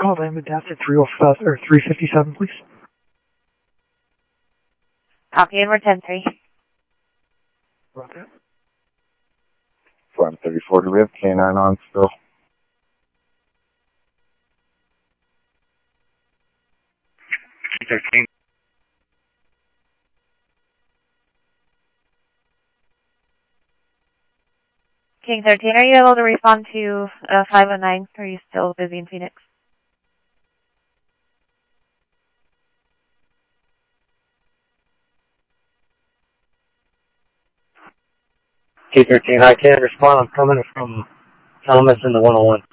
call landed at 357, please. Copy, and we're 10-3. About that. Flight 34, do we have K9 on still? K13. King 13, are you able to respond to 509? Or are you still busy in Phoenix? K13, I can't respond. I'm coming from Thomas in the 101.